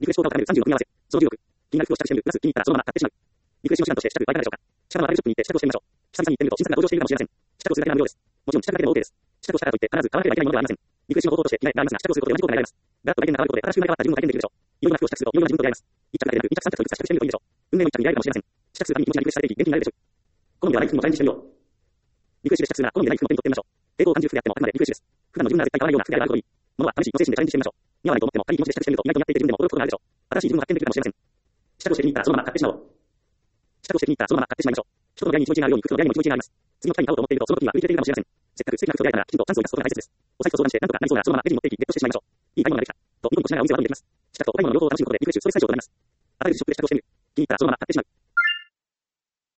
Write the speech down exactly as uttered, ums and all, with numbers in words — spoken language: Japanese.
リクエストを高めるさんじゅうの組み合わせ。そのじゅうろく。気になる服を試着してみる。プラス気に入ったらそのまま買ってしまう。リクエストの手段として試着はいかがでしょうか。試着のあらゆるじゅっぷんにて試着をしてみましょう。久々に行ってみると新作が登場しているかもしれません。試着をするだけな無料です。もちろん試着だけでも OK です。試着をしたからといって必ず買わなければいけないものではありません。リクエストの方法として着替えがありますが、試着をすることで同じことが得られます。ガラッと外見が変わることで新しく生まれ変わった自分を体験できるでしょう。いろいろな服を試着するといろいろな自分と出会えます。一着だけでなく二着三着といくつか試着してみるといいでしょう。運命の一着に出会えるかもしれません。試着するために気持ちがリクエストされていき元気になるでしょう。好みではない服もチャレンジしてみよう。リクエストで試着するなら好みでない服も手に取ってみましょう。抵抗を感じる服であってもあくまでリクエストです。普段の自分なら絶対買わないような服であればあるほどいい。物は試し、の精神でチャレンジしてみましょう。似合わないと思っても軽い気持ちで試着してみると意外と似合っていて自分でも驚くことがあるでしょう。新しい自分を発見できるかもしれません。試着をして気に入ったらそのまま買ってしまおう。試着をして気に入ったらそのまま買ってしまいましょう。人との出会いに一期一会があるように服の出会いにも一期一会があります。次の機会に会おうと思っているとその時には売り切れているかもしれません。せっかく素敵な服と出会えたらきちんとチャンスを生かすことが大切です。お財布と相談してなんとかなりそうならそのままレジに持っていきゲットしてしまいましょう。いい買い物ができた。とニコニコしながらお店を後にできます。試着とお買い物の両方を楽しむことでリフレッシュ、それ最小を求めます。あらゆるショップで試着をしてみる。気に入ったらそのまま買ってしまう。